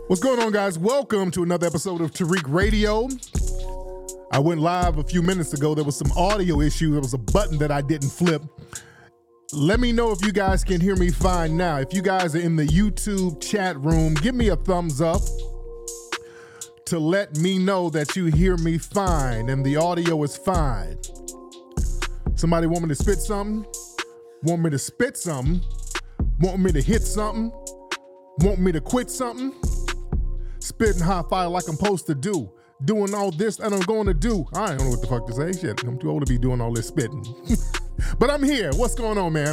What's going on, guys? Welcome to another episode of Tariq Radio. I went live a few minutes ago. There was some audio issue. There was a button that I didn't flip. Let me know if you guys can hear me fine now. If you guys are in the YouTube chat room, give me a thumbs up to let me know that you hear me fine and the audio is fine. Somebody want me to spit something? Want me to spit something? Want me to hit something? Want me to quit something? Spitting hot fire like I'm supposed to do. Doing all this that I'm going to do. I don't know what the fuck to say. Shit, I'm too old to be doing all this spitting. But I'm here. What's going on, man?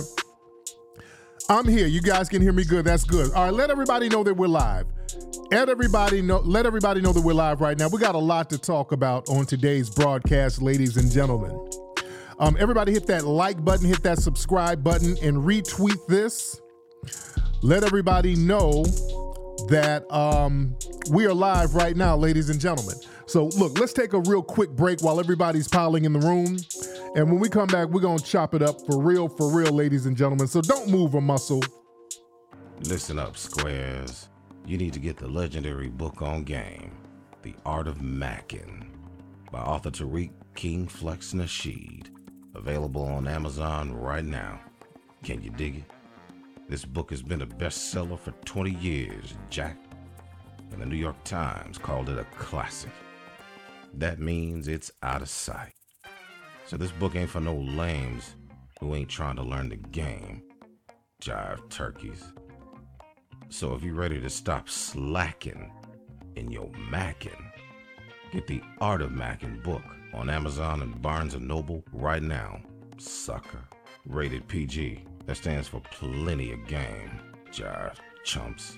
I'm here. You guys can hear me good. That's good. All right, let everybody know that we're live. Let everybody know that we're live right now. We got a lot to talk about on today's broadcast, ladies and gentlemen. Everybody hit that like button, hit that subscribe button, and retweet this. Let everybody know that we are live right now, ladies and gentlemen. So look, let's take a real quick break while everybody's piling in the room. And when we come back, we're going to chop it up for real, ladies and gentlemen. So don't move a muscle. Listen up, squares. You need to get the legendary book on game, The Art of Mackin, by author Tariq King Flex Nasheed. Available on Amazon right now. Can you dig it? This book has been a bestseller for 20 years, Jack. And the New York Times called it a classic. That means it's out of sight. So this book ain't for no lames who ain't trying to learn the game. Jive turkeys. So if you're ready to stop slacking in your mackin', get the Art of Mackin' book on Amazon and Barnes & Noble right now. Sucker. Rated PG. That stands for plenty of game. Jive chumps.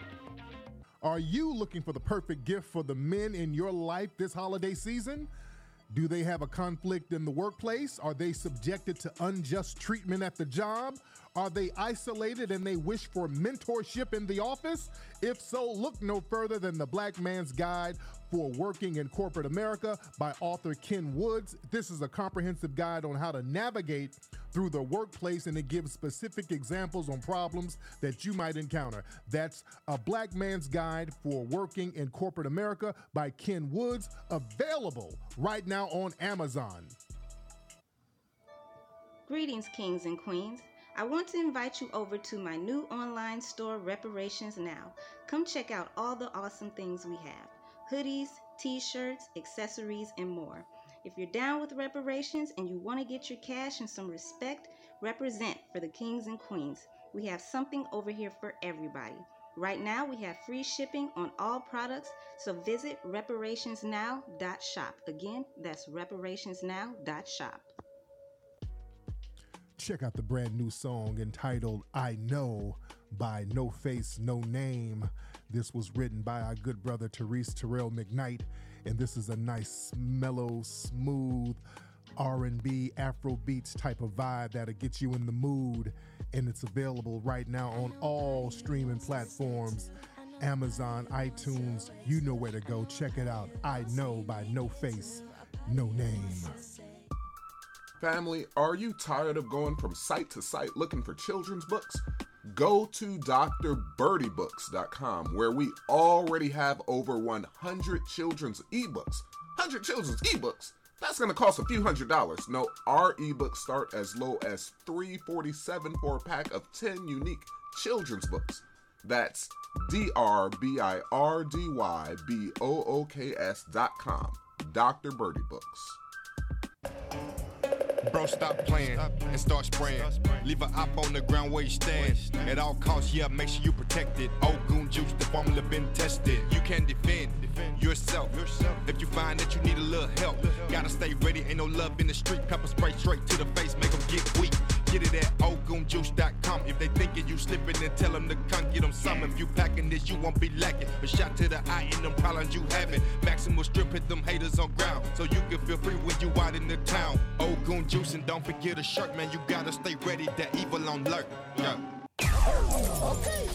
Are you looking for the perfect gift for the men in your life this holiday season? Do they have a conflict in the workplace? Are they subjected to unjust treatment at the job? Are they isolated and they wish for mentorship in the office? If so, look no further than The Black Man's Guide for Working in Corporate America by author Ken Woods. This is a comprehensive guide on how to navigate through the workplace, and it gives specific examples on problems that you might encounter. That's A Black Man's Guide for Working in Corporate America by Ken Woods, available right now on Amazon. Greetings, kings and queens. I want to invite you over to my new online store, Reparations Now. Come check out all the awesome things we have. Hoodies, t-shirts, accessories, and more. If you're down with reparations and you want to get your cash and some respect, represent for the kings and queens. We have something over here for everybody. Right now, we have free shipping on all products, so visit reparationsnow.shop. Again, that's reparationsnow.shop. Check out the brand new song entitled I Know by No Face, No Name. This was written by our good brother Therese Terrell McKnight, and this is a nice, mellow, smooth R&B, Afro beats type of vibe that'll get you in the mood, and it's available right now on all streaming platforms, Amazon, iTunes, you know where to go. Check it out. I Know by No Face, No Name. Family, are you tired of going from site to site looking for children's books? Go to drbirdybooks.com, where we already have over 100 children's ebooks. 100 children's ebooks? That's going to cost a few $100s. No, our ebooks start as low as $347 for a pack of 10 unique children's books. That's drbirdybooks.com. Dr. Birdie Books. Bro, stop playing and start spraying. Leave a op on the ground where you stand. At all costs, yeah, make sure you protect it. Old goon juice, the formula been tested. You can defend yourself. If you find that you need a little help, gotta stay ready. Ain't no love in the street. Pepper spray straight to the face, make them get weak. Get it at oldgoonjuice.com. If they thinking you slipping, then tell them to come get them some. If you packing this, you won't be lacking. A shot to the eye in them problems you having. Maximal strip, hit them haters on ground, so you can feel free when you out in the town. Old goon juice, and don't forget a shirt, man. You gotta stay ready. That evil on alert. Yeah. Okay.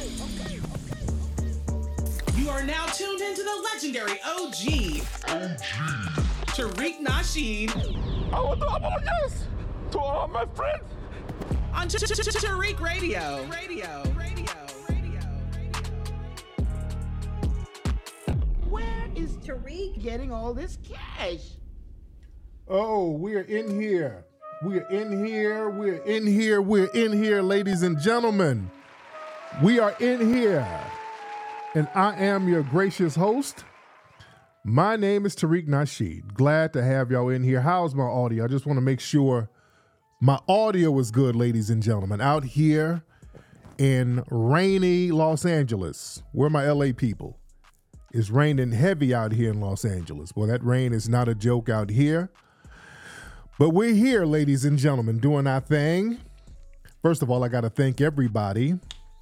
You are now tuned into the legendary OG. Tariq Nasheed. I want to apologize to all my friends. On Tariq Radio. is Tariq getting all this cash? Oh, we're in here. We're in here. We're in here. We're in here, ladies and gentlemen. We are in here. And I am your gracious host. My name is Tariq Nasheed. Glad to have y'all in here. How's my audio? I just want to make sure my audio is good, ladies and gentlemen. Out here in rainy Los Angeles. Where are my LA people? It's raining heavy out here in Los Angeles. Well, that rain is not a joke out here. But we're here, ladies and gentlemen, doing our thing. First of all, I got to thank everybody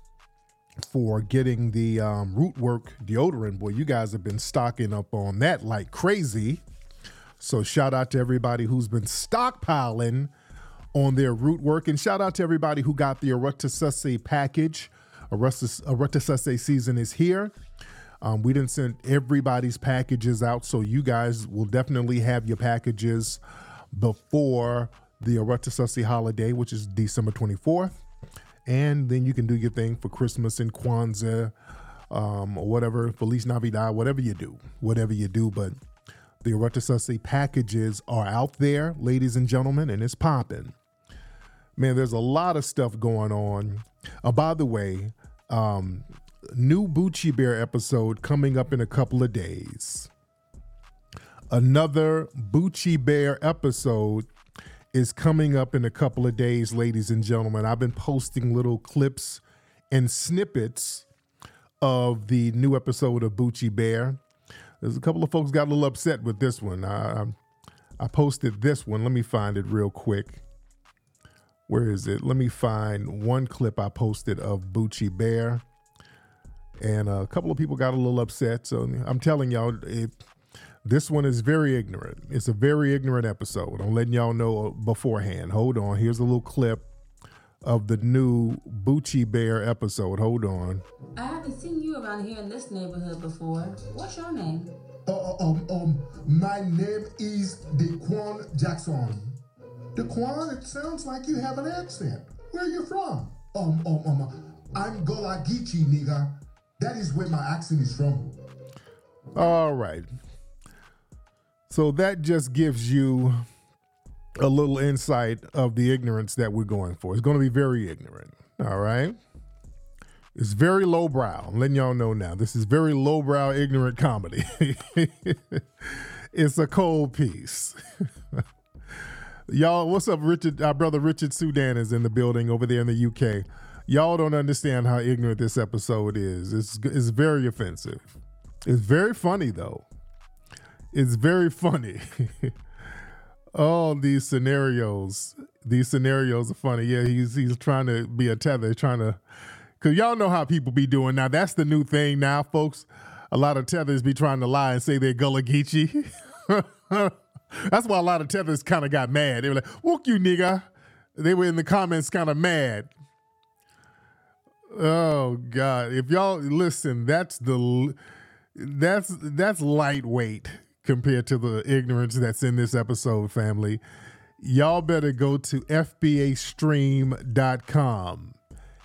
for getting the Rootwork deodorant. Boy, you guys have been stocking up on that like crazy. So shout out to everybody who's been stockpiling on their Rootwork, and shout out to everybody who got the Aretasase package. Aretasase season is here. We didn't send everybody's packages out, so you guys will definitely have your packages before the Aretasase holiday, which is December 24th. And then you can do your thing for Christmas and Kwanzaa, or whatever, Feliz Navidad, whatever you do. But the Aretasase packages are out there, ladies and gentlemen, and it's popping. Man, there's a lot of stuff going on. By the way, new Bucci Bear episode coming up in a couple of days. Another Bucci Bear episode is coming up in a couple of days, ladies and gentlemen. I've been posting little clips and snippets of the new episode of Bucci Bear. There's a couple of folks got a little upset with this one. I posted this one. Let me find it real quick. Where is it? Let me find one clip I posted of Bucci Bear. And a couple of people got a little upset. So I'm telling y'all, this one is very ignorant. It's a very ignorant episode. I'm letting y'all know beforehand. Hold on. Here's a little clip of the new Bucci Bear episode. Hold on. I haven't seen you around here in this neighborhood before. What's your name? My name is Daquan Jackson. Daquan, it sounds like you have an accent. Where are you from? I'm Golagichi, nigga. That is where my accent is from. All right. So that just gives you a little insight of the ignorance that we're going for. It's going to be very ignorant. All right. It's very lowbrow. I'm letting y'all know now. This is very lowbrow, ignorant comedy. It's a cold piece. Y'all, what's up, Richard? Our brother Richard Sudan is in the building over there in the UK. Y'all don't understand how ignorant this episode is. It's very offensive. It's very funny, though. It's very funny. Oh, these scenarios are funny. Yeah, he's trying to be a tether, because y'all know how people be doing now. That's the new thing now, folks. A lot of tethers be trying to lie and say they're Gullah Geechee. That's why a lot of tethers kind of got mad. They were like, "Woke you, nigga." They were in the comments kind of mad. Oh God! If y'all listen, that's lightweight compared to the ignorance that's in this episode, family. Y'all better go to FBAstream.com.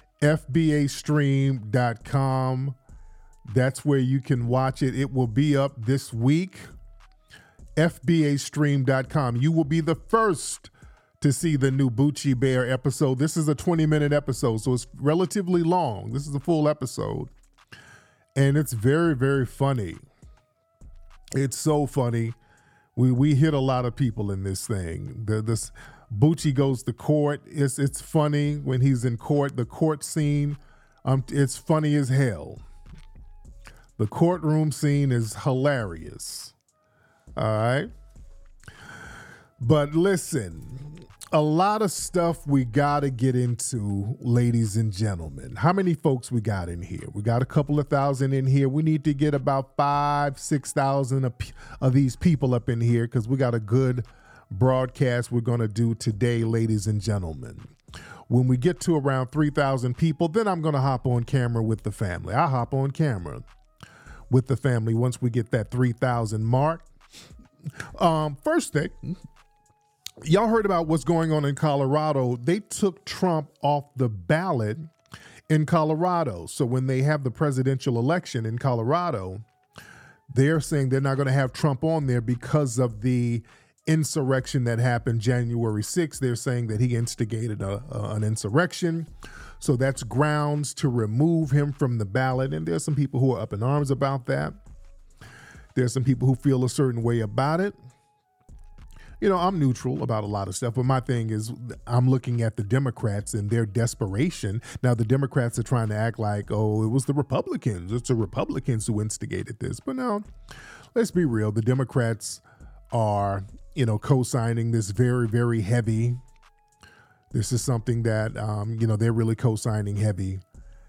FBAstream.com. That's where you can watch it. It will be up this week. FBAstream.com. You will be the first to see the new Bucci Bear episode. This is a 20-minute episode, so it's relatively long. This is a full episode. And it's very, very funny. It's so funny. We hit a lot of people in this thing. This Bucci goes to court. It's funny when he's in court. The court scene, it's funny as hell. The courtroom scene is hilarious. All right. But listen, a lot of stuff we got to get into, ladies and gentlemen. How many folks we got in here? We got a couple of thousand in here. We need to get about 5,000-6,000 of these people up in here because we got a good broadcast we're going to do today, ladies and gentlemen. When we get to around 3,000 people, then I'm going to hop on camera with the family. I'll hop on camera with the family once we get that 3,000 mark. First thing, y'all heard about what's going on in Colorado. They took Trump off the ballot in Colorado. So when they have the presidential election in Colorado, They're saying they're not going to have Trump on there because of the insurrection that happened January 6th. They're saying that he instigated an insurrection. So that's grounds to remove him from the ballot. And there's some people who are up in arms about that. There's some people who feel a certain way about it. You know, I'm neutral about a lot of stuff, but my thing is I'm looking at the Democrats and their desperation. Now, the Democrats are trying to act like, oh, it was the Republicans. It's the Republicans who instigated this. But no, let's be real. The Democrats are, you know, co-signing this very, very heavy. This is something that, you know, they're really co-signing heavy.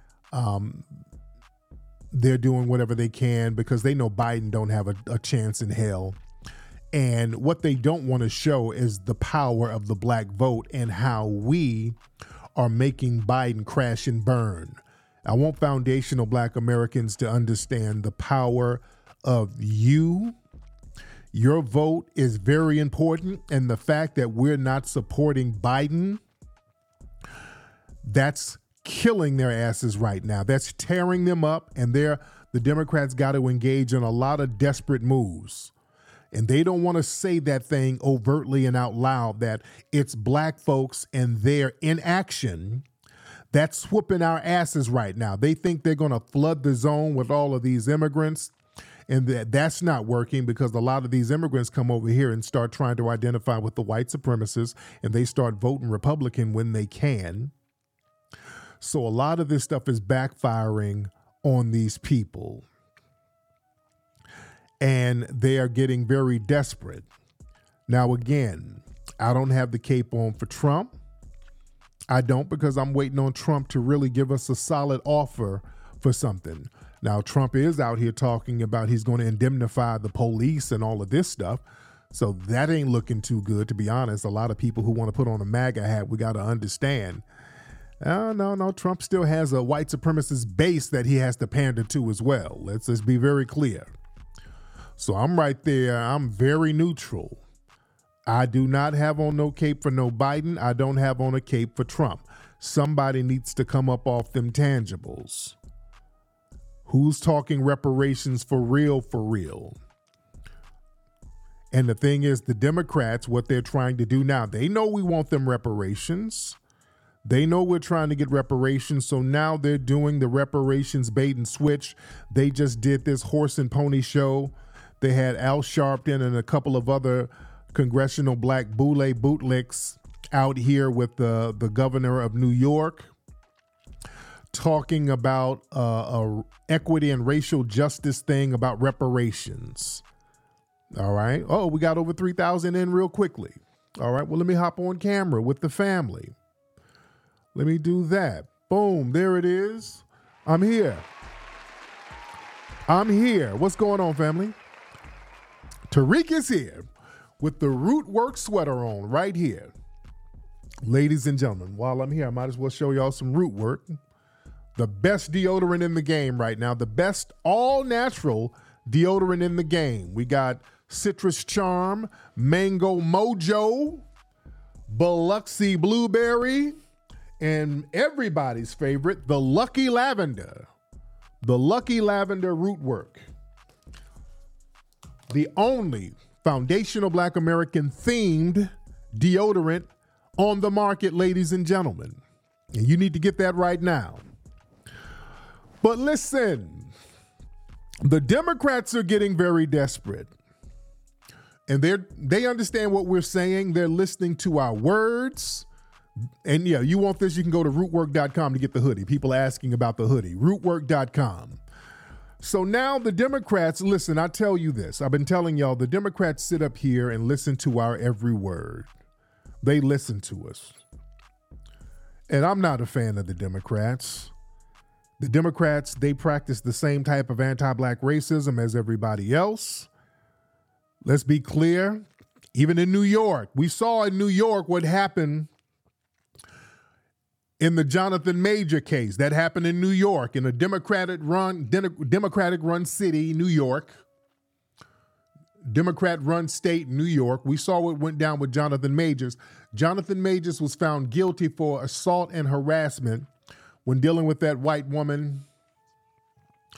They're doing whatever they can because they know Biden don't have a chance in hell. And what they don't want to show is the power of the black vote and how we are making Biden crash and burn. I want foundational black Americans to understand the power of you. Your vote is very important. And the fact that we're not supporting Biden, that's killing their asses right now. That's tearing them up. And the Democrats got to engage in a lot of desperate moves. And they don't want to say that thing overtly and out loud, that it's black folks and their inaction that's whooping our asses right now. They think they're going to flood the zone with all of these immigrants. And that's not working because a lot of these immigrants come over here and start trying to identify with the white supremacists, and they start voting Republican when they can. So a lot of this stuff is backfiring on these people. And they are getting very desperate. Now, again, I don't have the cape on for Trump. I don't, because I'm waiting on Trump to really give us a solid offer for something. Now, Trump is out here talking about he's going to indemnify the police and all of this stuff. So that ain't looking too good, to be honest. A lot of people who want to put on a MAGA hat, we got to understand. No, Trump still has a white supremacist base that he has to pander to as well. Let's just be very clear. So I'm right there. I'm very neutral. I do not have on no cape for no Biden. I don't have on a cape for Trump. Somebody needs to come up off them tangibles. Who's talking reparations for real, for real? And the thing is, the Democrats, what they're trying to do now, they know we want them reparations. They know we're trying to get reparations. So now they're doing the reparations bait and switch. They just did this horse and pony show. They had Al Sharpton and a couple of other congressional black bootlicks out here with the governor of New York talking about a equity and racial justice thing about reparations. All right. Oh, we got over 3,000 in real quickly. All right. Well, let me hop on camera with the family. Let me do that. Boom. There it is. I'm here. What's going on, family? Tariq is here with the Rootwork sweater on right here. Ladies and gentlemen, while I'm here, I might as well show y'all some Rootwork. The best deodorant in the game right now. The best all-natural deodorant in the game. We got Citrus Charm, Mango Mojo, Biloxi Blueberry, and everybody's favorite, the Lucky Lavender. The Lucky Lavender Rootwork. The only foundational black American themed deodorant on the market, ladies and gentlemen. And you need to get that right now. But listen, the Democrats are getting very desperate. And they understand what we're saying. They're listening to our words. And yeah, you want this, you can go to rootwork.com to get the hoodie. People asking about the hoodie. Rootwork.com. So now the Democrats, listen, I tell you this. I've been telling y'all, the Democrats sit up here and listen to our every word. They listen to us. And I'm not a fan of the Democrats. The Democrats, they practice the same type of anti-black racism as everybody else. Let's be clear. Even in New York, we saw in New York what happened in the Jonathan Major case. That happened in New York, in a Democratic-run city, New York. Democrat-run state, New York. We saw what went down with Jonathan Majors. Jonathan Majors was found guilty for assault and harassment when dealing with that white woman.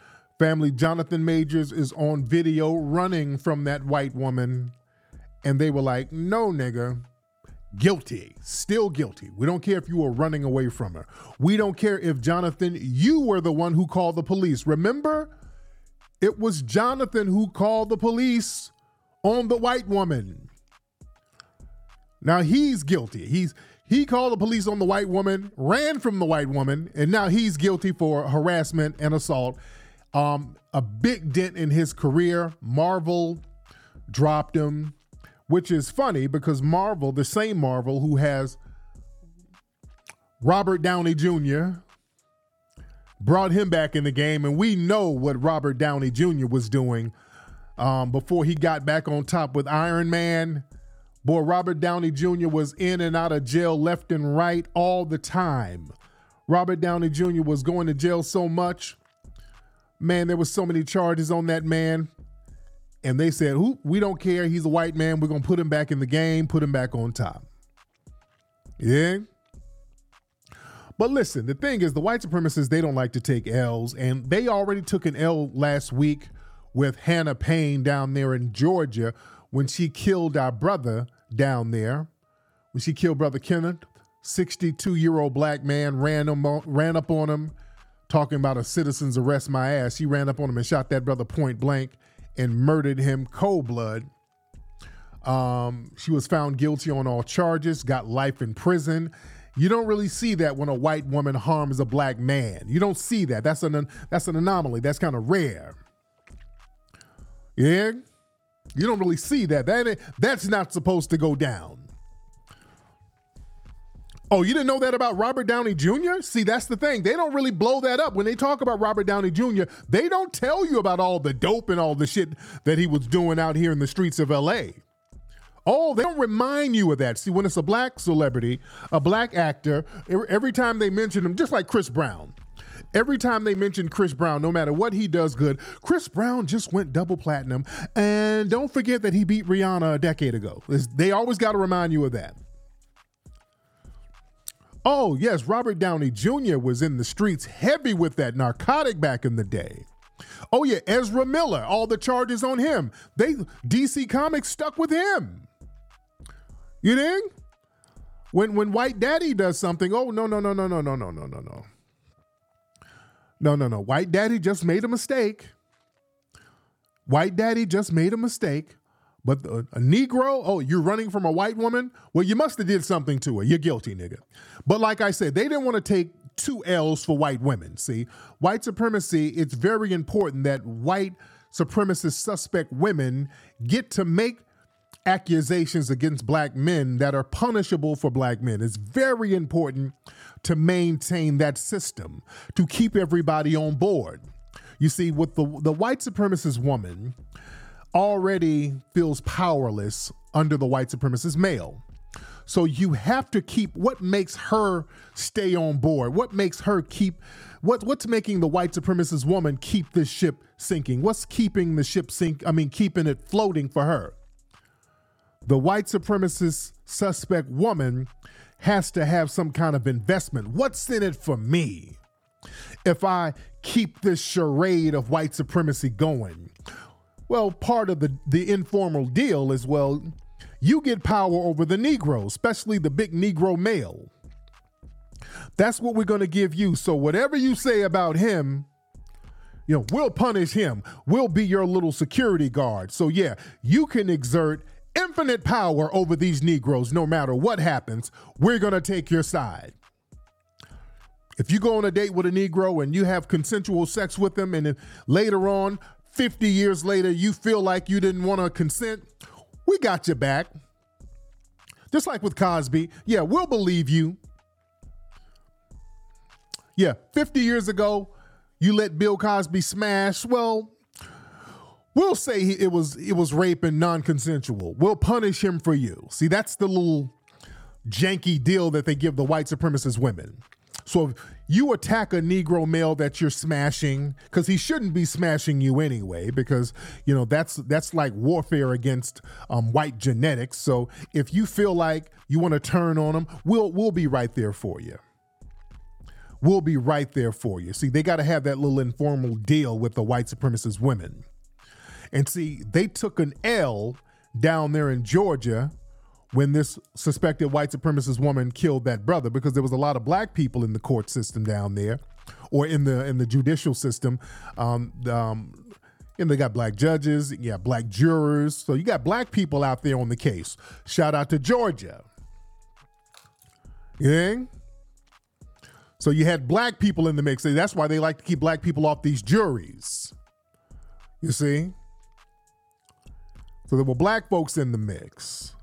Family Jonathan Majors is on video running from that white woman, and they were like, no, nigga, guilty, still guilty. We don't care if you were running away from her. We don't care if, Jonathan, you were the one who called the police. Remember, it was Jonathan who called the police on the white woman. Now he's guilty. He called the police on the white woman, ran from the white woman, and now he's guilty for harassment and assault. A big dent in his career. Marvel dropped him, which is funny because Marvel, the same Marvel who has Robert Downey Jr., brought him back in the game, and we know what Robert Downey Jr. was doing before he got back on top with Iron Man. Boy, Robert Downey Jr. was in and out of jail left and right all the time. Robert Downey Jr. was going to jail so much. Man, there was so many charges on that man. And they said, we don't care. He's a white man. We're going to put him back in the game, put him back on top. Yeah? But listen, the thing is, the white supremacists, they don't like to take L's. And they already took an L last week with Hannah Payne down there in Georgia when she killed our brother down there. When she killed Brother Kenneth, 62-year-old black man ran up on him, talking about a citizen's arrest my ass. She ran up on him and shot that brother point blank and murdered him cold blood. She was found guilty on all charges, got life in prison. You don't really see that when a white woman harms a black man. You don't see that. That's an anomaly. That's kind of rare. Yeah? You don't really see that. That's not supposed to go down. Oh, you didn't know that about Robert Downey Jr.? See, that's the thing. They don't really blow that up. When they talk about Robert Downey Jr., they don't tell you about all the dope and all the shit that he was doing out here in the streets of L.A. Oh, they don't remind you of that. See, when it's a black celebrity, a black actor, every time they mention him, just like Chris Brown, every time they mention Chris Brown, no matter what he does good, Chris Brown just went double platinum. And don't forget that he beat Rihanna a decade ago. They always got to remind you of that. Oh, yes, Robert Downey Jr. was in the streets heavy with that narcotic back in the day. Oh, yeah, Ezra Miller, all the charges on him. DC Comics stuck with him. You think? When White Daddy does something, oh, no. No. White Daddy just made a mistake. White Daddy just made a mistake. But a Negro, oh, you're running from a white woman? Well, you must have did something to her. You're guilty, nigga. But like I said, they didn't want to take 2 L's for white women, see? White supremacy, it's very important that white supremacist suspect women get to make accusations against black men that are punishable for black men. It's very important to maintain that system, to keep everybody on board. You see, with the white supremacist woman already feels powerless under the white supremacist male. So you have to keep what makes her stay on board, what makes her keep, what's making the white supremacist woman keep this ship sinking? What's keeping the ship keeping it floating for her? The white supremacist suspect woman has to have some kind of investment. What's in it for me if I keep this charade of white supremacy going? Well, part of the informal deal is, well, you get power over the Negro, especially the big Negro male. That's what we're going to give you. So whatever you say about him, we'll punish him. We'll be your little security guard. So yeah, you can exert infinite power over these Negroes. No matter what happens, we're going to take your side. If you go on a date with a Negro and you have consensual sex with him, and then later on, 50 years later, you feel like you didn't want to consent, we got your back. Just like with Cosby. Yeah, we'll believe you. Yeah, 50 years ago, you let Bill Cosby smash. Well, we'll say it was rape and non-consensual. We'll punish him for you. See, that's the little janky deal that they give the white supremacist women. So if you attack a Negro male that you're smashing, because he shouldn't be smashing you anyway, because that's like warfare against white genetics. So if you feel like you want to turn on him, we'll be right there for you. we'll be right there for you. See, they got to have that little informal deal with the white supremacist women. And see, they took an L down there in Georgia when this suspected white supremacist woman killed that brother, because there was a lot of black people in the court system down there, or in the judicial system. And they got black judges, you got black jurors. So you got black people out there on the case. Shout out to Georgia. Yeah. So you had black people in the mix. That's why they like to keep black people off these juries. You see? So there were black folks in the mix.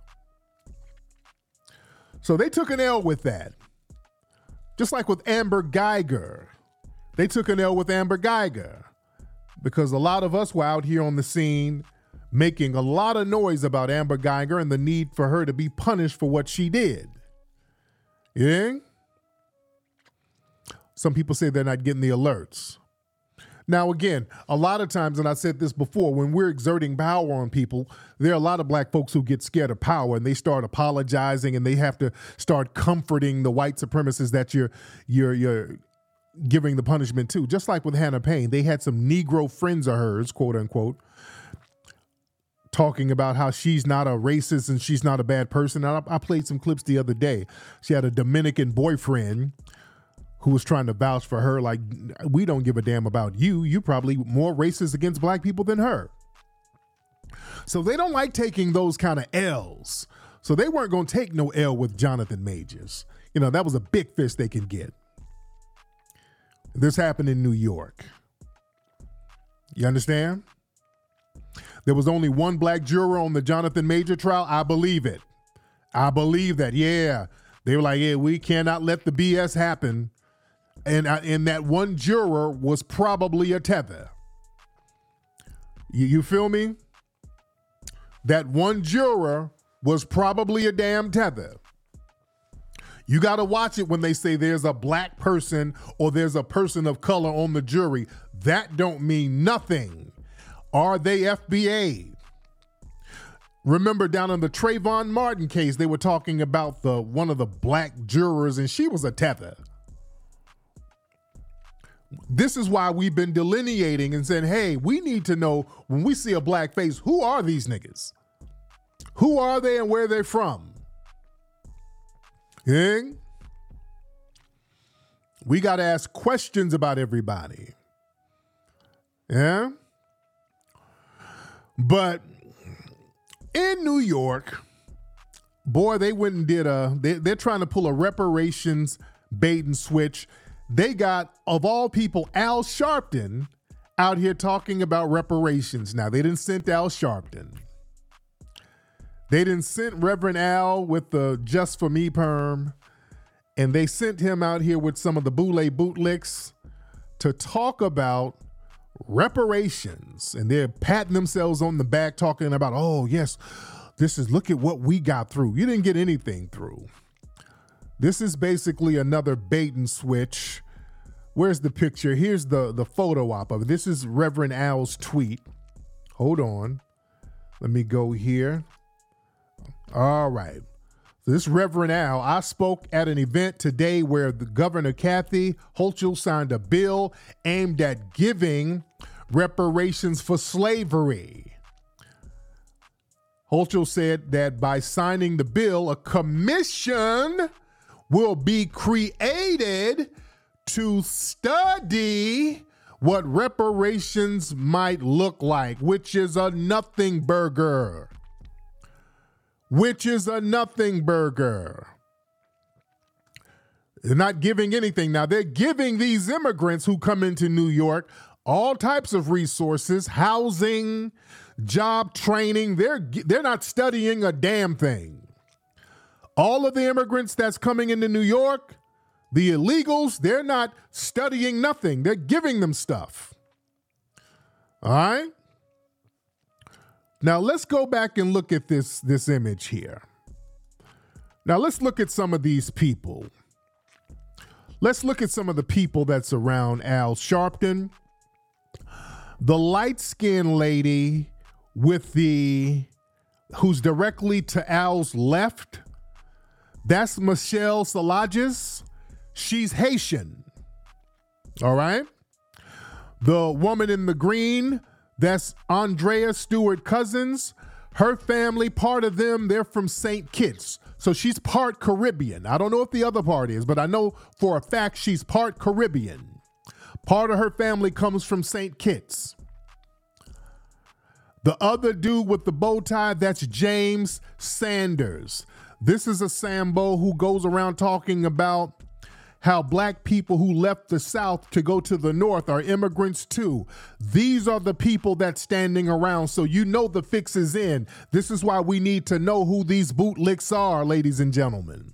So they took an L with that. Just like with Amber Geiger. They took an L with Amber Geiger. Because a lot of us were out here on the scene making a lot of noise about Amber Geiger and the need for her to be punished for what she did. Yeah? Some people say they're not getting the alerts. Now, again, a lot of times, and I said this before, when we're exerting power on people, there are a lot of black folks who get scared of power and they start apologizing and they have to start comforting the white supremacists that you're giving the punishment to. Just like with Hannah Payne, they had some Negro friends of hers, quote unquote, talking about how she's not a racist and she's not a bad person. And I played some clips the other day. She had a Dominican boyfriend who was trying to vouch for her, like, we don't give a damn about you. You're probably more racist against black people than her. So they don't like taking those kind of L's. So they weren't going to take no L with Jonathan Majors. You know, that was a big fish they can get. This happened in New York. You understand? There was only one black juror on the Jonathan Major trial. I believe it. I believe that. Yeah. They were like, yeah, we cannot let the BS happen. And that one juror was probably a tether. You feel me? That one juror was probably a damn tether. You got to watch it when they say there's a black person or there's a person of color on the jury. That don't mean nothing. Are they FBA? Remember down in the Trayvon Martin case, they were talking about one of the black jurors, and she was a tether. This is why we've been delineating and saying, hey, we need to know when we see a black face, who are these niggas? Who are they and where they're from? Yeah? We got to ask questions about everybody. Yeah? But in New York, boy, they went and did they're trying to pull a reparations bait and switch. They got, of all people, Al Sharpton out here talking about reparations. Now, they didn't send Al Sharpton. They didn't send Reverend Al with the Just For Me perm. And they sent him out here with some of the Boule bootlicks to talk about reparations. And they're patting themselves on the back talking about, oh, yes, look at what we got through. You didn't get anything through. This is basically another bait and switch. Where's the picture? Here's the photo op of it. This is Reverend Al's tweet. Hold on. Let me go here. All right. So this Reverend Al, I spoke at an event today where the Governor Kathy Hochul signed a bill aimed at giving reparations for slavery. Hochul said that by signing the bill, a commission will be created to study what reparations might look like, which is a nothing burger. They're not giving anything. Now, they're giving these immigrants who come into New York all types of resources, housing, job training. They're not studying a damn thing. All of the immigrants that's coming into New York, the illegals, they're not studying nothing. They're giving them stuff. All right? Now, let's go back and look at this image here. Now, let's look at some of these people. Let's look at some of the people that's around Al Sharpton. The light-skinned lady who's directly to Al's left, that's Michelle Salages. She's Haitian. All right. The woman in the green, that's Andrea Stewart Cousins. Her family, part of them, they're from St. Kitts. So she's part Caribbean. I don't know if the other part is, but I know for a fact she's part Caribbean. Part of her family comes from St. Kitts. The other dude with the bow tie, that's James Sanders. This is a Sambo who goes around talking about how black people who left the South to go to the North are immigrants too. These are the people that's standing around, so you know the fix is in. This is why we need to know who these bootlicks are, ladies and gentlemen.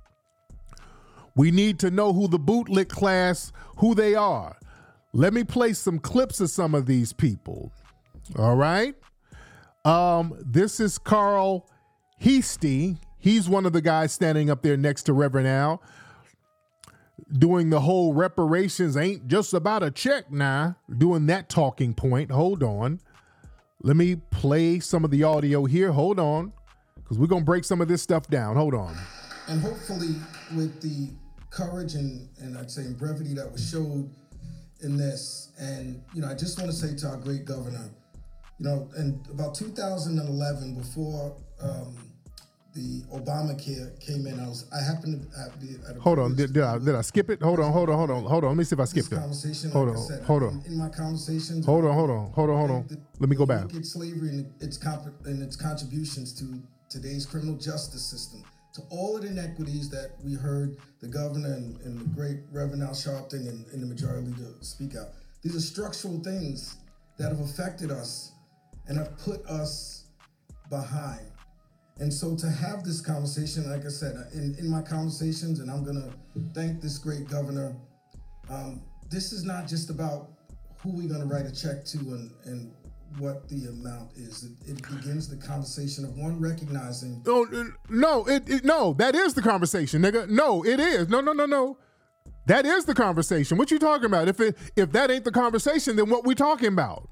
We need to know who the bootlick class, who they are. Let me play some clips of some of these people. All right. This is Carl Heastie. He's one of the guys standing up there next to Reverend Al, doing the whole reparations ain't just about a check now, doing that talking point. Hold on. Let me play some of the audio here. Hold on, because we're going to break some of this stuff down. Hold on. And hopefully with the courage and I'd say brevity that was showed in this, and, I just want to say to our great governor, in about 2011, before the Obamacare came in, I happened to be at a Hold on, did I skip it? Hold on. Let me see if I skipped it. Hold on. In my conversations. Hold on. Let me go back. Look at slavery and its contributions to today's criminal justice system, to all of the inequities that we heard the governor and the great Reverend Al Sharpton and the majority leader speak out. These are structural things that have affected us and have put us behind. And so to have this conversation, like I said, in my conversations, and I'm gonna thank this great governor, this is not just about who we're gonna write a check to and what the amount is. It begins the conversation of one recognizing. No, that is the conversation, nigga. No, it is. No. That is the conversation. What you talking about? If that ain't the conversation, then what we talking about?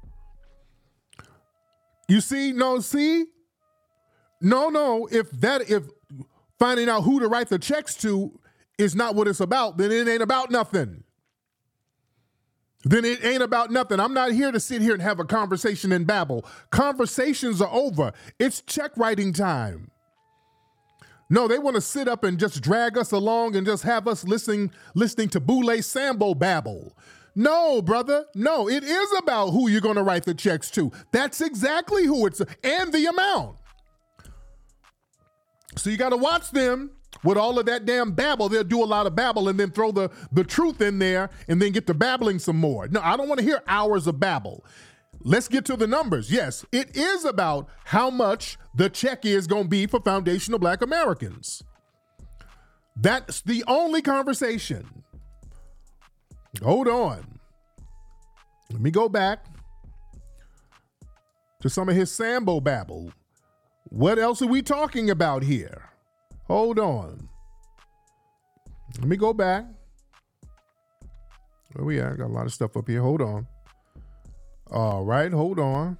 You see? No. If finding out who to write the checks to is not what it's about, then it ain't about nothing. I'm not here to sit here and have a conversation and babble. Conversations are over. It's check writing time. No, they want to sit up and just drag us along and just have us listening to Boule Sambo babble. No, brother. No, it is about who you're going to write the checks to. That's exactly who it's, and the amount. So you got to watch them with all of that damn babble. They'll do a lot of babble and then throw the truth in there and then get to babbling some more. No, I don't want to hear hours of babble. Let's get to the numbers. Yes, it is about how much the check is going to be for foundational Black Americans. That's the only conversation. Hold on. Let me go back to some of his Sambo babble. What else are we talking about here? Hold on. Let me go back. Where we at? I got a lot of stuff up here. Hold on. All right, hold on.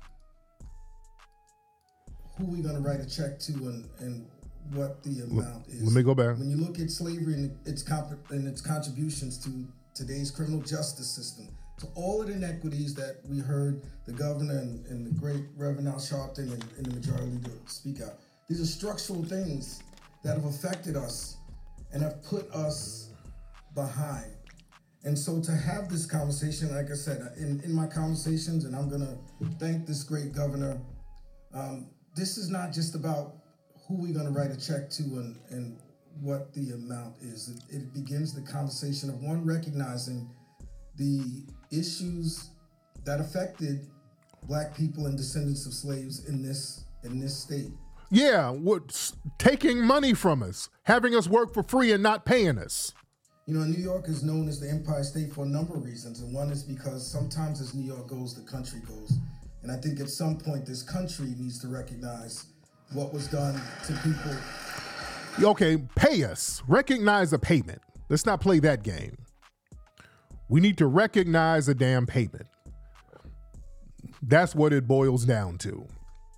Who we gonna write a check to and what the amount is. Let me go back. When you look at slavery and its contributions to today's criminal justice system, to all of the inequities that we heard the governor and the great Reverend Al Sharpton and the majority leader speak out. These are structural things that have affected us and have put us behind. And so to have this conversation, like I said, in my conversations, and I'm gonna thank this great governor, this is not just about who we're gonna write a check to and what the amount is. It begins the conversation of one recognizing the issues that affected Black people and descendants of slaves in this state. Yeah, taking money from us, having us work for free and not paying us. New York is known as the Empire State for a number of reasons, and one is because sometimes as New York goes, the country goes. And I think at some point this country needs to recognize what was done to people. Okay, pay us. Recognize a payment. Let's not play that game. We need to recognize a damn payment. That's what it boils down to.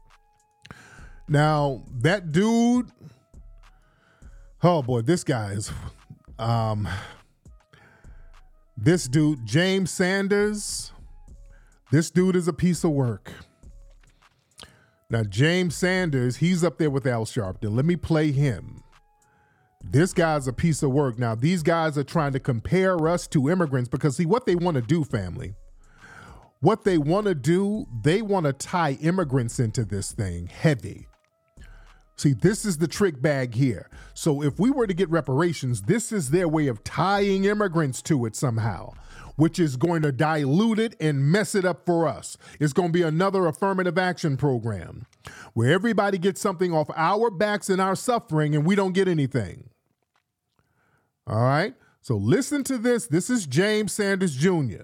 Now, that dude, oh boy, this guy is, This dude, James Sanders, this dude is a piece of work. Now, James Sanders, he's up there with Al Sharpton. Let me play him. This guy's a piece of work. Now, these guys are trying to compare us to immigrants because, see, what they want to do, family, what they want to do, they want to tie immigrants into this thing heavy. See, this is the trick bag here. So if we were to get reparations, this is their way of tying immigrants to it somehow, which is going to dilute it and mess it up for us. It's going to be another affirmative action program where everybody gets something off our backs and our suffering and we don't get anything. All right? So listen to this. This is James Sanders Jr.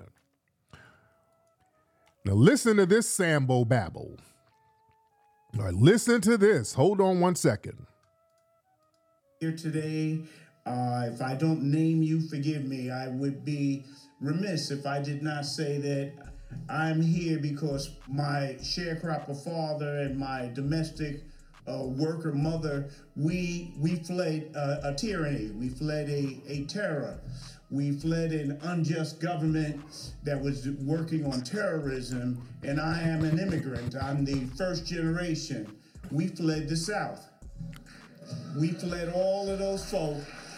Now listen to this Sambo babble. All right, listen to this. Hold on one second. Here today, if I don't name you, forgive me. I would be remiss if I did not say that I'm here because my sharecropper father and my domestic worker mother, we fled a tyranny. We fled a terror. We fled an unjust government that was working on terrorism, and I am an immigrant. I'm the first generation. We fled the South. We fled all of those folk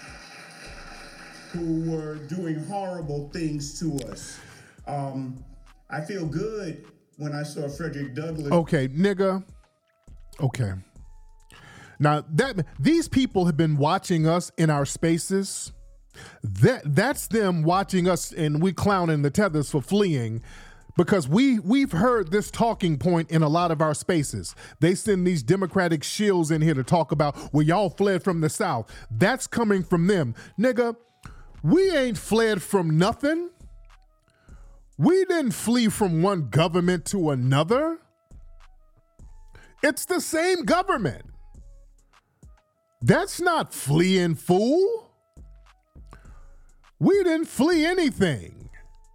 who were doing horrible things to us. I feel good when I saw Frederick Douglass. Okay, nigga. Okay. Now, these people have been watching us in our spaces. That's them watching us, and we clowning the Tethers for fleeing because we've heard this talking point in a lot of our spaces. They send these Democratic shills in here to talk about, well, y'all fled from the South. That's coming from them. Nigga, we ain't fled from nothing. We didn't flee from one government to another. It's the same government. That's not fleeing, fool. We didn't flee anything.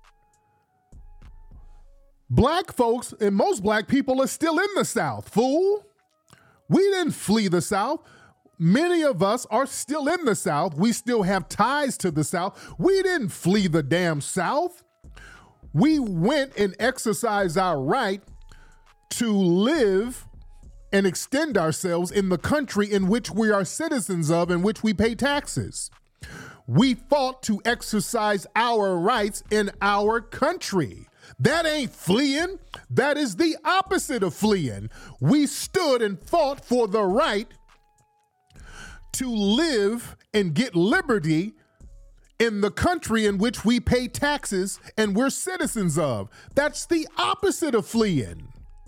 Black folks and most black people are still in the South, fool. We didn't flee the South. Many of us are still in the South. We still have ties to the South. We didn't flee the damn South. We went and exercised our right to live and extend ourselves in the country in which we are citizens of, in which we pay taxes. We fought to exercise our rights in our country. That ain't fleeing. That is the opposite of fleeing. We stood and fought for the right to live and get liberty in the country in which we pay taxes and we're citizens of. That's the opposite of fleeing.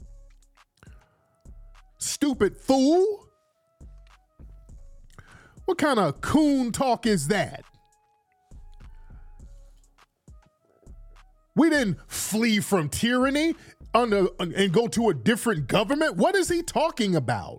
Stupid fool. What kind of coon talk is that? We didn't flee from tyranny and go to a different government. What is he talking about?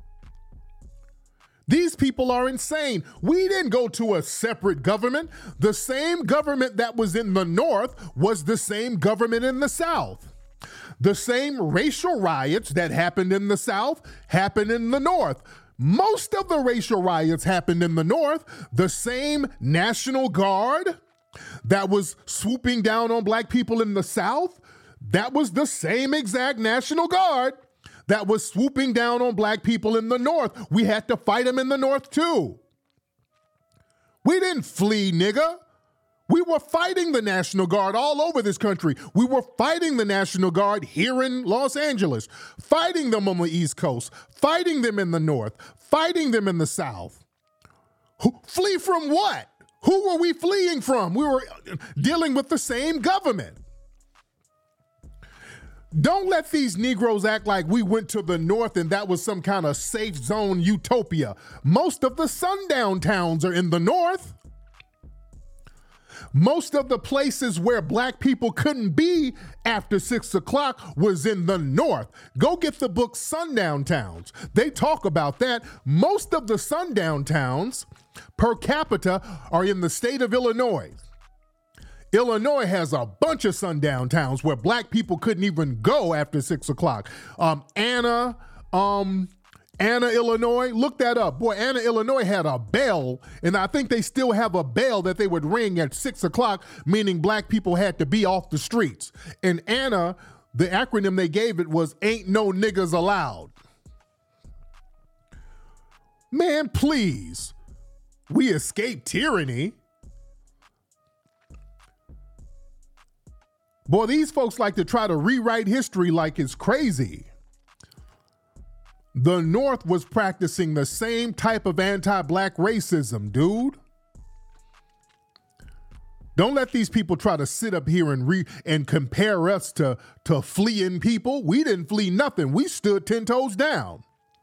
These people are insane. We didn't go to a separate government. The same government that was in the North was the same government in the South. The same racial riots that happened in the South happened in the North. Most of the racial riots happened in the North. The same National Guard that was swooping down on black people in the South, that was the same exact National Guard that was swooping down on black people in the North. We had to fight them in the North too. We didn't flee, nigga. We were fighting the National Guard all over this country. We were fighting the National Guard here in Los Angeles, fighting them on the East Coast, fighting them in the North, fighting them in the South. Flee from what? Who were we fleeing from? We were dealing with the same government. Don't let these Negroes act like we went to the North and that was some kind of safe zone utopia. Most of the sundown towns are in the North. Most of the places where black people couldn't be after 6 o'clock was in the North. Go get the book Sundown Towns. They talk about that. Most of the sundown towns per capita are in the state of Illinois. Illinois has a bunch of sundown towns where black people couldn't even go after 6 o'clock. Anna, Anna, Illinois, look that up. Boy, Anna, Illinois had a bell, and I think they still have a bell that they would ring at 6 o'clock, meaning black people had to be off the streets. And Anna, the acronym they gave it was Ain't No Niggas Allowed. Man, please. We escaped tyranny. Boy, these folks like to try to rewrite history like it's crazy. The North was practicing the same type of anti-black racism, dude. Don't let these people try to sit up here and compare us to fleeing people. We didn't flee nothing. We stood 10 toes down.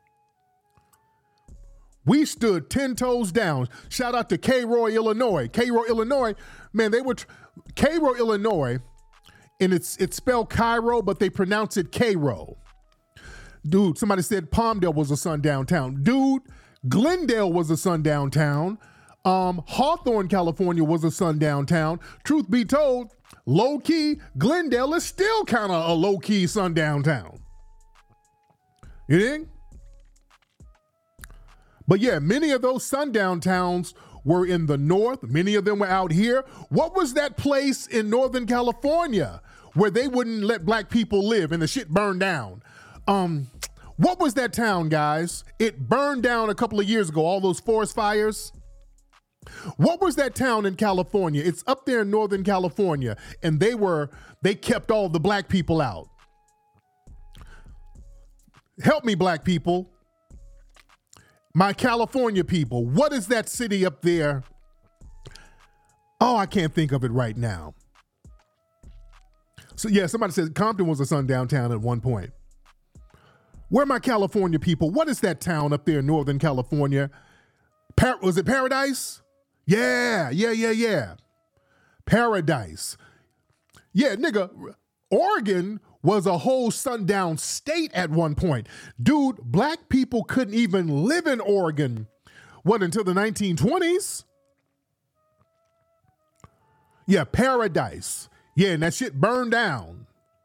We stood 10 toes down. Shout out to Cairo, Illinois. Cairo, Illinois, man, they were Cairo, Illinois, and it's spelled Cairo, but they pronounce it Cairo. Dude, somebody said Palmdale was a sundown town. Dude, Glendale was a sundown town. Hawthorne, California was a sundown town. Truth be told, low-key, Glendale is still kind of a low-key sundown town. You think? But yeah, many of those sundown towns were in the North. Many of them were out here. What was that place in Northern California where they wouldn't let black people live and the shit burned down? What was that town, guys? It burned down a couple of years ago, all those forest fires. What was that town in California? It's up there in Northern California, and they kept all the black people out. Help me, black people. My California people, what is that city up there? Oh, I can't think of it right now. So yeah, somebody says Compton was a sundown town at one point. Where are my California people? What is that town up there in Northern California? Was it Paradise? Yeah. Paradise. Yeah, nigga, Oregon was a whole sundown state at one point. Dude, black people couldn't even live in Oregon, until the 1920s? Yeah, Paradise. Yeah, and that shit burned down.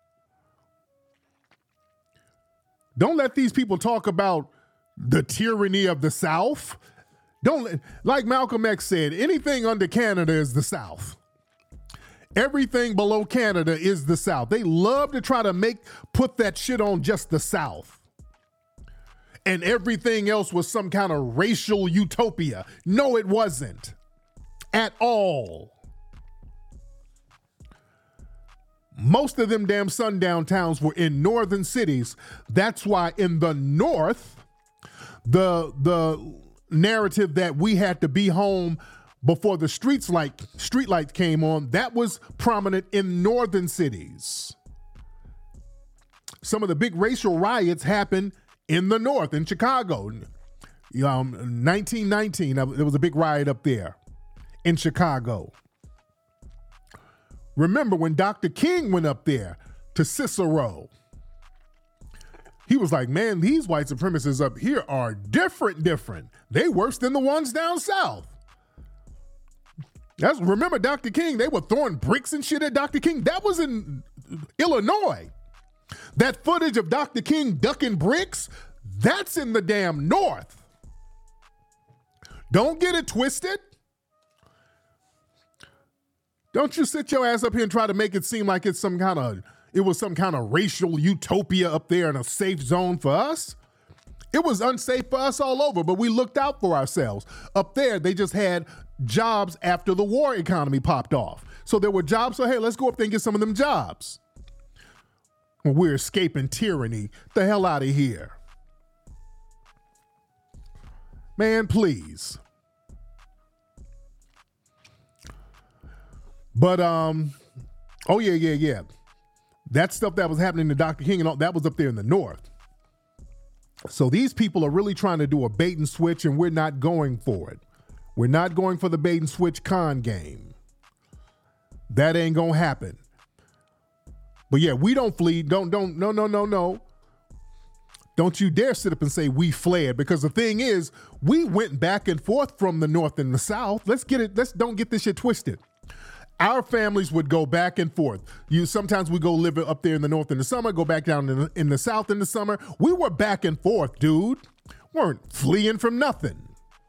Don't let these people talk about the tyranny of the South. Like Malcolm X said, anything under Canada is the South. Everything below Canada is the South. They love to try to put that shit on just the South. And everything else was some kind of racial utopia. No, it wasn't. At all. Most of them damn sundown towns were in northern cities. That's why in the North, the narrative that we had to be home before the street lights came on, that was prominent in northern cities. Some of the big racial riots happened in the North, in Chicago. 1919, there was a big riot up there in Chicago. Remember when Dr. King went up there to Cicero? He was like, man, these white supremacists up here are different. They worse than the ones down south. Remember Dr. King? They were throwing bricks and shit at Dr. King. That was in Illinois. That footage of Dr. King ducking bricks, that's in the damn North. Don't get it twisted. Don't you sit your ass up here and try to make it seem like it was some kind of racial utopia up there in a safe zone for us. It was unsafe for us all over, but we looked out for ourselves. Up there, they just had jobs after the war economy popped off. So there were jobs, so hey, let's go up there and get some of them jobs. When we're escaping tyranny, the hell out of here. Man, please. But, oh yeah. That stuff that was happening to Dr. King and all, that was up there in the North. So these people are really trying to do a bait and switch, and we're not going for it. We're not going for the bait and switch con game. That ain't gonna happen. But yeah, we don't flee. No. Don't you dare sit up and say we fled, because the thing is, we went back and forth from the North and the South. Let's don't get this shit twisted. Our families would go back and forth. Sometimes we go live up there in the North in the summer, go back down in the South in the summer. We were back and forth, dude. weren't fleeing from nothing.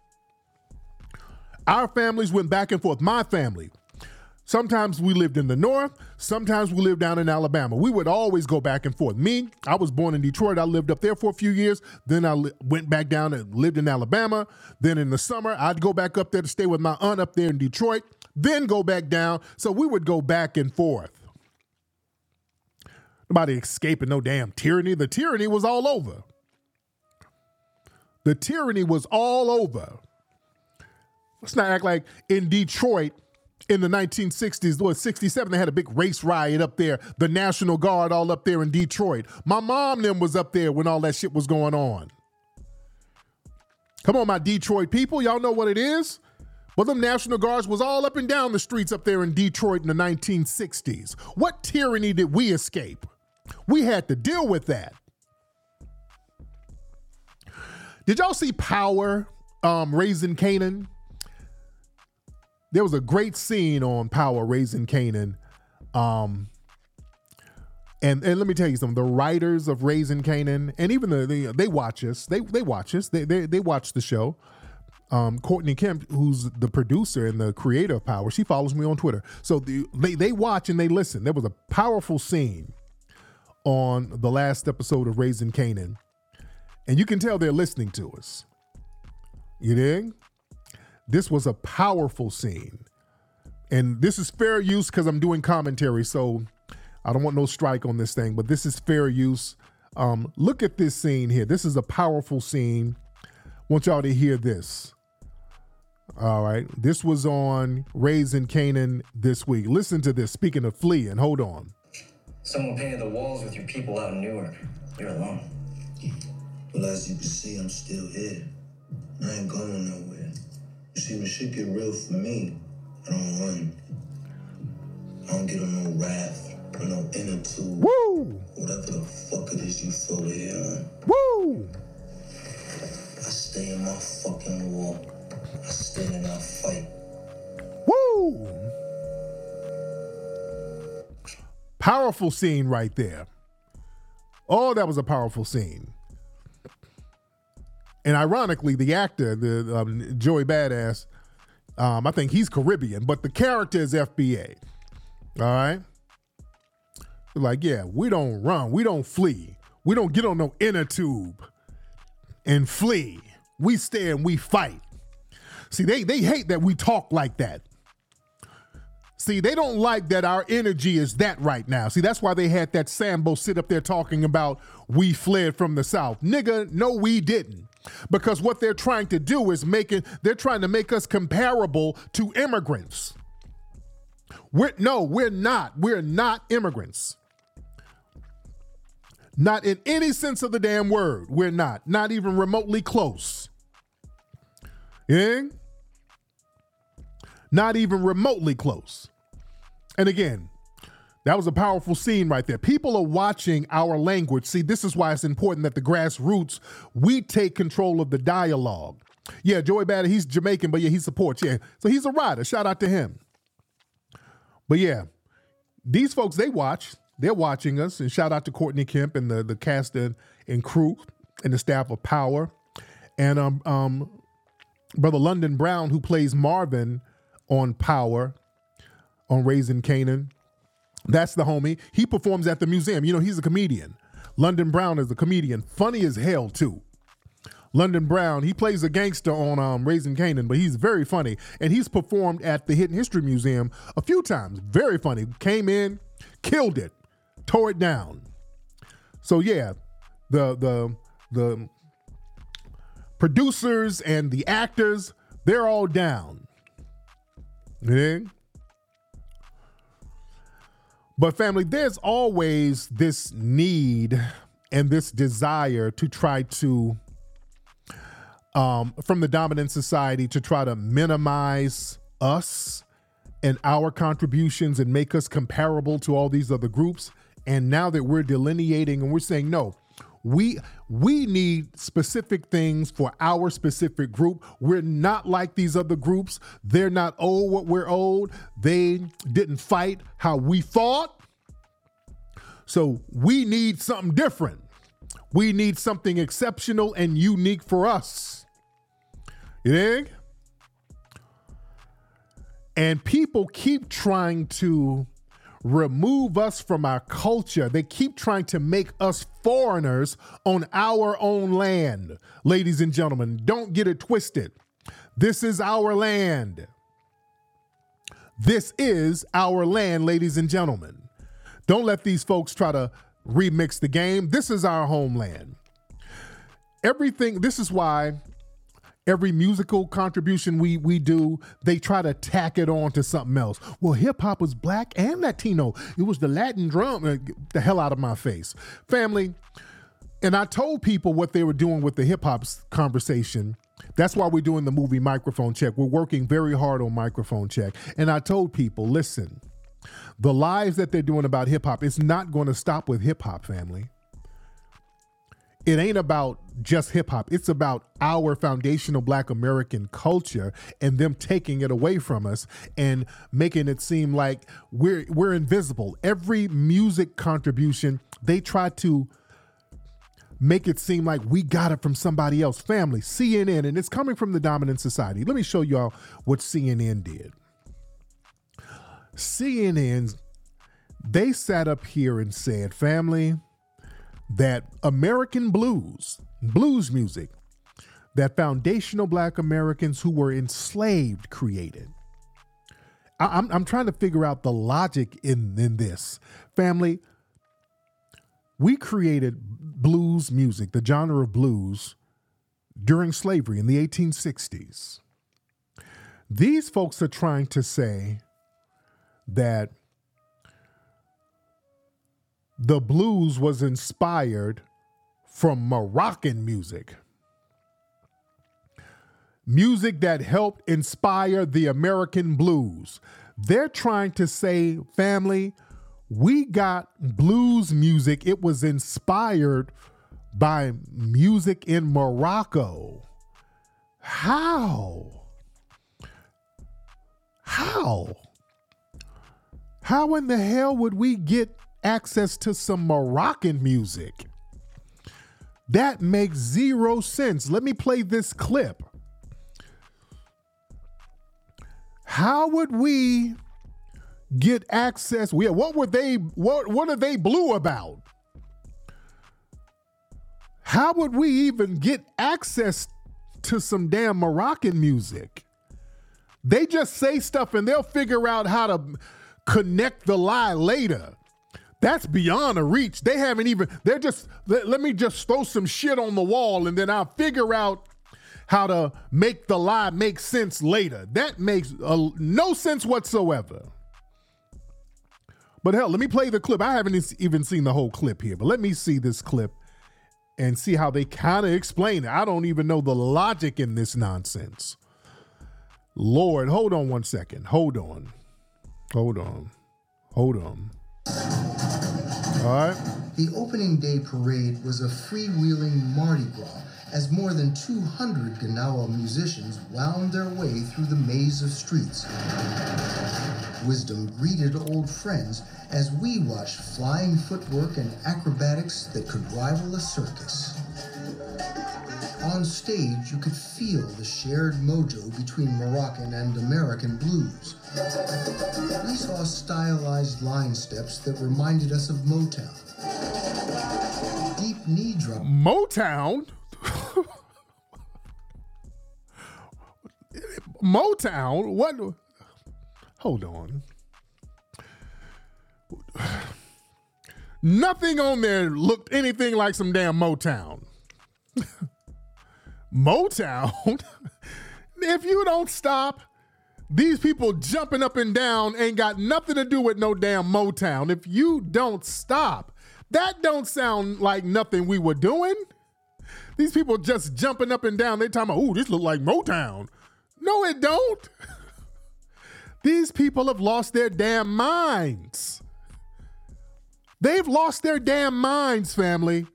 Our families went back and forth. My family. Sometimes we lived in the north. Sometimes we lived down in Alabama. We would always go back and forth. Me, I was born in Detroit. I lived up there for a few years. Then I went back down and lived in Alabama. Then in the summer, I'd go back up there to stay with my aunt up there in Detroit. Then go back down. So we would go back and forth. Nobody escaping no damn tyranny. The tyranny was all over. The tyranny was all over. Let's not act like in Detroit in the 1960s, or 67, they had a big race riot up there. The National Guard all up there in Detroit. My mom them was up there when all that shit was going on. Come on, my Detroit people. Y'all know what it is? Well, them National Guards was all up and down the streets up there in Detroit in the 1960s. What tyranny did we escape? We had to deal with that. Did y'all see Power, Raising Kanan? There was a great scene on Power, Raising Kanan. And let me tell you something. The writers of Raising Kanan, and even they watch us. They watch us. They watch the show. Courtney Kemp, who's the producer and the creator of Power, she follows me on Twitter. So they watch and they listen. There was a powerful scene on the last episode of Raising Kanan, and you can tell they're listening to us. You dig? This was a powerful scene. And this is fair use because I'm doing commentary, so I don't want no strike on this thing, but this is fair use. Look at this scene here. This is a powerful scene. Want y'all to hear this. All right. This was on Raising Kanan this week. Listen to this. Speaking of fleeing, hold on. Someone painted the walls with your people out in Newark. You're alone. Well, as you can see, I'm still here. I ain't going nowhere. You see, when shit get real for me, I don't run. I don't get on no raft or no inner tube. Woo! Whatever the fuck it is you floated here on. Woo! I stay in my fucking war. I stay and I fight. Woo! Powerful scene right there. Oh, that was a powerful scene. And ironically, the actor, the Joey Badass, I think he's Caribbean, but the character is FBA. All right? Like, yeah, we don't run. We don't flee. We don't get on no inner tube and flee. We stay and we fight. See, they hate that we talk like that. See, they don't like that our energy is that right now. See, that's why they had that Sambo sit up there talking about we fled from the South. Nigga, no, we didn't. Because what they're trying to do is they're trying to make us comparable to immigrants. We're not. We're not immigrants. Not in any sense of the damn word. We're not. Not even remotely close. Yeah? Not even remotely close. And again, that was a powerful scene right there. People are watching our language. See, this is why it's important that the grassroots, we take control of the dialogue. Yeah, Joey Badass, he's Jamaican, but yeah, he supports. Yeah, so he's a rider. Shout out to him. But yeah, these folks, they watch. They're watching us. And shout out to Courtney Kemp and the cast and crew and the staff of Power. And Brother London Brown, who plays Marvin on Power, on Raising Kanan. That's the homie. He performs at the museum. You know, he's a comedian. London Brown is a comedian. Funny as hell, too. London Brown, he plays a gangster on Raising Kanan, but he's very funny. And he's performed at the Hidden History Museum a few times. Very funny. Came in, killed it, tore it down. So yeah, the producers and the actors, they're all down. Yeah? But family, there's always this need and this desire to try to, from the dominant society, to try to minimize us and our contributions and make us comparable to all these other groups. And now that we're delineating and we're saying, no, we need specific things for our specific group. We're not like these other groups. They're not owed what we're owed. They didn't fight how we fought. So we need something different. We need something exceptional and unique for us. You dig? And people keep trying to remove us from our culture. They keep trying to make us foreigners on our own land. Ladies and gentlemen, don't get it twisted. This is our land. This is our land, ladies and gentlemen. Don't let these folks try to remix the game. This is our homeland. This is why every musical contribution we do, they try to tack it on to something else. Well, hip hop was black and Latino. It was the Latin drum. Get the hell out of my face. Family, and I told people what they were doing with the hip hop conversation. That's why we're doing the movie Microphone Check. We're working very hard on Microphone Check. And I told people, listen, the lies that they're doing about hip hop, it's not going to stop with hip hop, family. It ain't about just hip hop. It's about our foundational Black American culture and them taking it away from us and making it seem like we're invisible. Every music contribution, they try to make it seem like we got it from somebody else. Family, CNN, and it's coming from the dominant society. Let me show y'all what CNN did. CNN, they sat up here and said, family, that American blues music, that foundational Black Americans who were enslaved created. I'm trying to figure out the logic in this. Family, we created blues music, the genre of blues, during slavery in the 1860s. These folks are trying to say that the blues was inspired from Moroccan music. Music that helped inspire the American blues. They're trying to say, family, we got blues music. It was inspired by music in Morocco. How? How in the hell would we get access to some Moroccan music? That makes zero sense. Let me play this clip. How would we get access? What are they blue about? How would we even get access to some damn Moroccan music? They just say stuff and they'll figure out how to connect the lie later. That's beyond a reach. Let me just throw some shit on the wall and then I'll figure out how to make the lie make sense later. That makes no sense whatsoever. But hell, let me play the clip. I haven't even seen the whole clip here, but let me see this clip and see how they kind of explain it. I don't even know the logic in this nonsense. Lord, hold on one second. Hold on. All right. The opening day parade was a freewheeling Mardi Gras as more than 200 Gnawa musicians wound their way through the maze of streets. Wisdom greeted old friends as we watched flying footwork and acrobatics that could rival a circus. On stage, you could feel the shared mojo between Moroccan and American blues. We saw stylized line steps that reminded us of Motown. Deep knee drop. Motown? Motown? What? Hold on. Nothing on there looked anything like some damn Motown. Motown? If you don't stop, these people jumping up and down ain't got nothing to do with no damn Motown. If you don't stop, that don't sound like nothing we were doing. These people just jumping up and down. They talking about, ooh, this look like Motown. No, it don't. These people have lost their damn minds. They've lost their damn minds, family.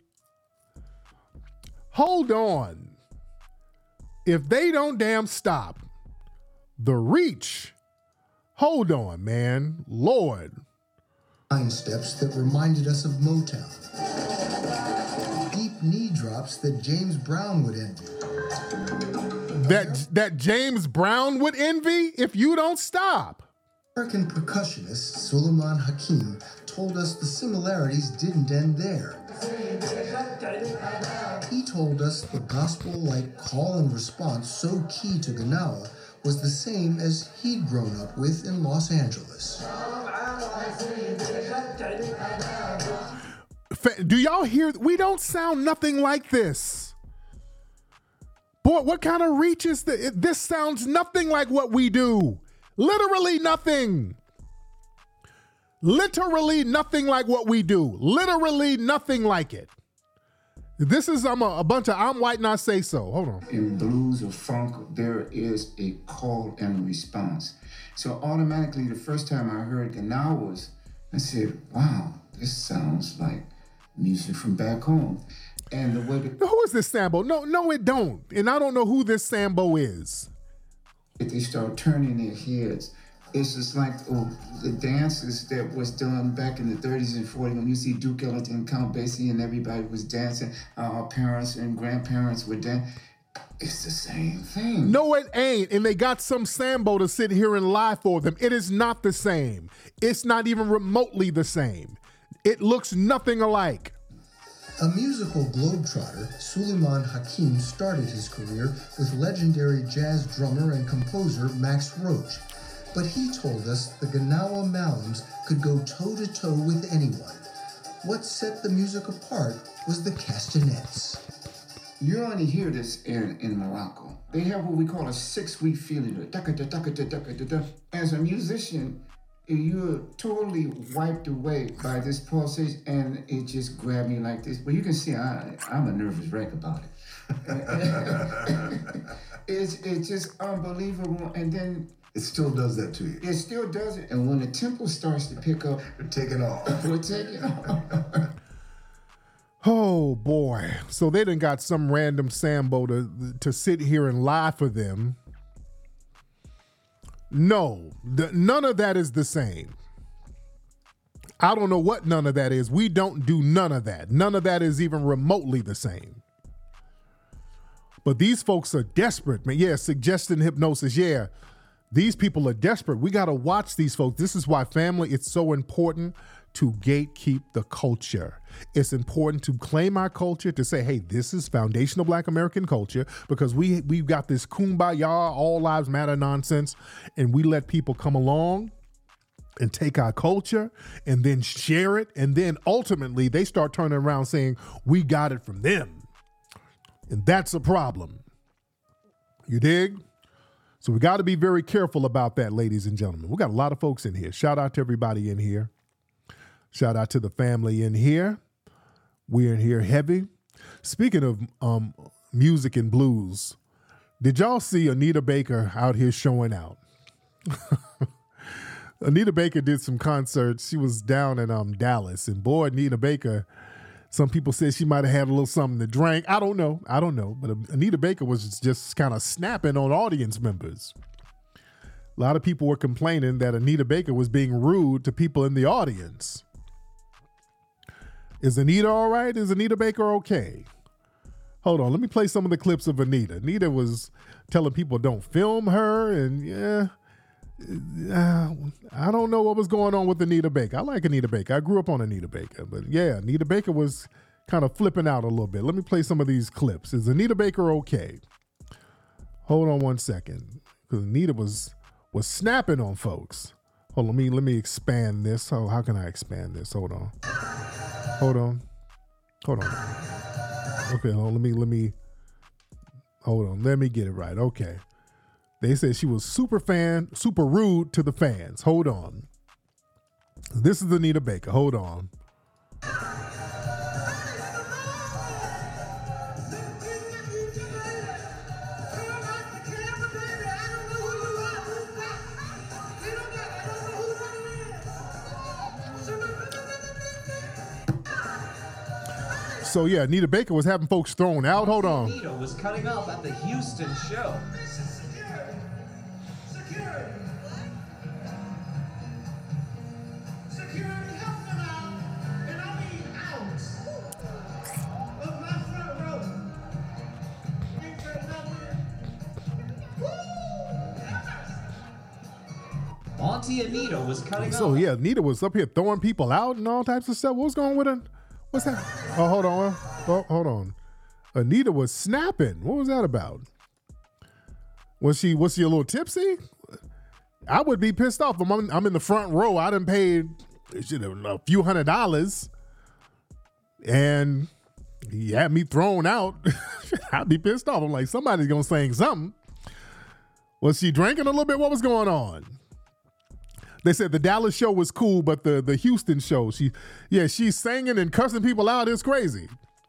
Hold on. If they don't damn stop, the reach. Hold on, man. Lord. Line steps that reminded us of Motown. Deep knee drops that James Brown would envy. That James Brown would envy if you don't stop. American percussionist Suleiman Hakim told us the similarities didn't end there. He told us the gospel-like call and response so key to Gnawa was the same as he'd grown up with in Los Angeles. Do y'all hear? We don't sound nothing like this. Boy, what kind of reach is this? This sounds nothing like what we do. Literally nothing. Literally nothing like what we do. Literally nothing like it. This is a bunch of I'm white and I say so. Hold on. In blues or funk, there is a call and response. So automatically, the first time I heard Gnawas, I said, wow, this sounds like music from back home. And the way who is this Sambo? No, it don't. And I don't know who this Sambo is. They start turning their heads. It's just like the dances that was done back in the 30s and 40s when you see Duke Ellington, Count Basie, and everybody was dancing. Our parents and grandparents were dancing. It's the same thing. No, it ain't. And they got some Sambo to sit here and lie for them. It is not the same. It's not even remotely the same. It looks nothing alike. A musical globetrotter, Suleiman Hakim started his career with legendary jazz drummer and composer Max Roach. But he told us the Gnawa Malams could go toe-to-toe with anyone. What set the music apart was the castanets. You only hear this in Morocco. They have what we call a 6-week feeling. As a musician, you're totally wiped away by this pulsation, and it just grabbed me like this. But you can see I'm a nervous wreck about it. It's just unbelievable. And then it still does that to you. It still does it. And when the tempo starts to pick up, we're taking off. We're taking off. Oh boy. So they done got some random Sambo to sit here and lie for them. No, none of that is the same. I don't know what none of that is. We don't do none of that. None of that is even remotely the same. But these folks are desperate, man. Yeah, suggesting hypnosis. Yeah, these people are desperate. We got to watch these folks. This is why, family, it's so important to gatekeep the culture. It's important to claim our culture, to say, hey, this is foundational Black American culture, because we've got this kumbaya, all lives matter nonsense, and we let people come along and take our culture and then share it, and then ultimately they start turning around saying, we got it from them. And that's a problem. You dig? So we got to be very careful about that, ladies and gentlemen. We got a lot of folks in here. Shout out to everybody in here. Shout out to the family in here. We're in here heavy. Speaking of music and blues, did y'all see Anita Baker out here showing out? Anita Baker did some concerts. She was down in Dallas, and boy, Anita Baker, some people said she might have had a little something to drink. I don't know. But Anita Baker was just kind of snapping on audience members. A lot of people were complaining that Anita Baker was being rude to people in the audience. Is Anita all right? Is Anita Baker okay? Hold on, let me play some of the clips of Anita. Anita was telling people don't film her, and I don't know what was going on with Anita Baker. I like Anita Baker. I grew up on Anita Baker, but yeah, Anita Baker was kind of flipping out a little bit. Let me play some of these clips. Is Anita Baker okay? Hold on one second, because Anita was snapping on folks. Hold on, let me expand this. Oh, how can I expand this? Hold on. Okay, let me get it right. Okay. They said she was super rude to the fans. Hold on. This is Anita Baker. Hold on. So yeah, Anita Baker was having folks thrown out. Hold on. Anita was cutting up at the Houston show. Security, help them out, and I mean out of my Auntie Anita was cutting So up. yeah, Anita was up here throwing people out and all types of stuff. What was going on with her? What's that? Oh, hold on. Oh, hold on. Anita was snapping. What was that about? Was she a little tipsy? I would be pissed off. I'm in the front row. I done paid a few $100s, and he had me thrown out. I'd be pissed off. I'm like, somebody's gonna sing something. Was she drinking a little bit? What was going on? They said the Dallas show was cool, but the Houston show, she's singing and cussing people out. It's crazy.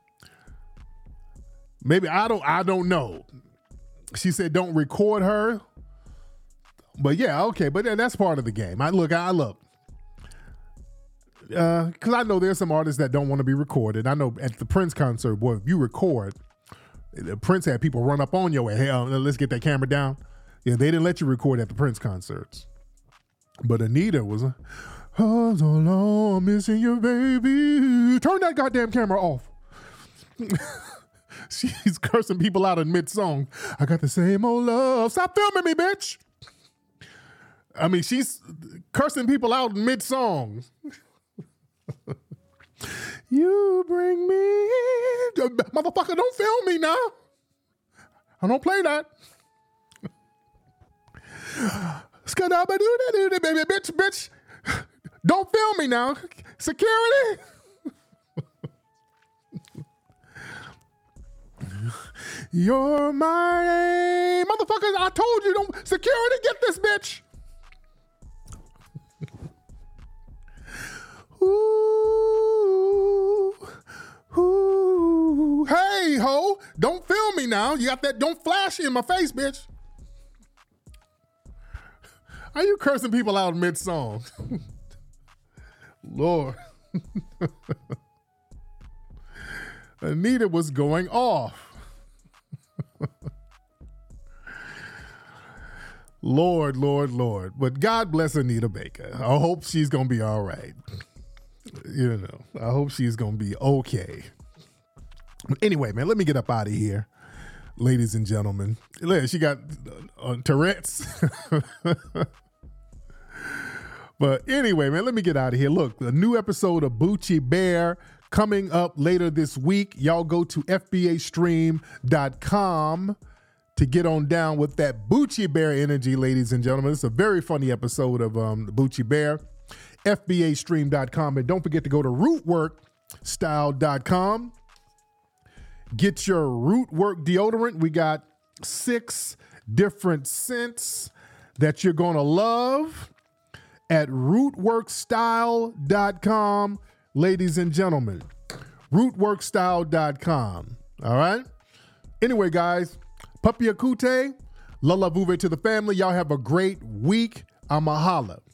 Maybe I don't know. She said don't record her. But yeah, okay, but that's part of the game. I look. Because I know there's some artists that don't want to be recorded. I know at the Prince concert, boy, if you record, Prince had people run up on you and, hey, let's get that camera down. Yeah, they didn't let you record at the Prince concerts. But Anita was, oh, so long, I'm missing you, baby. Turn that goddamn camera off. She's cursing people out in mid-song. I got the same old love. Stop filming me, bitch. I mean, she's cursing people out in mid-song. You bring me in. Motherfucker, don't film me now. I don't play that. Baby, bitch. Don't film me now. Security. You're my motherfuckers. I told you, don't. Security, get this bitch. Ooh, hey ho, don't film me now. You got that, don't flash in my face, bitch. Are you cursing people out mid-song? Lord. Anita was going off. Lord. But God bless Anita Baker. I hope she's going to be all right. I hope she's going to be okay. Anyway, man, let me get up out of here, ladies and gentlemen. She got Tourette's. But anyway, man, let me get out of here. Look, a new episode of Bucci Bear coming up later this week. Y'all go to FBAstream.com to get on down with that Bucci Bear energy, ladies and gentlemen. It's a very funny episode of Bucci Bear. FBAstream.com. And don't forget to go to rootworkstyle.com. Get your Rootwork deodorant. We got 6 different scents that you're going to love at rootworkstyle.com, ladies and gentlemen. Rootworkstyle.com. All right? Anyway, guys, Papi Akute, Lala Vuve to the family. Y'all have a great week. I'ma holla.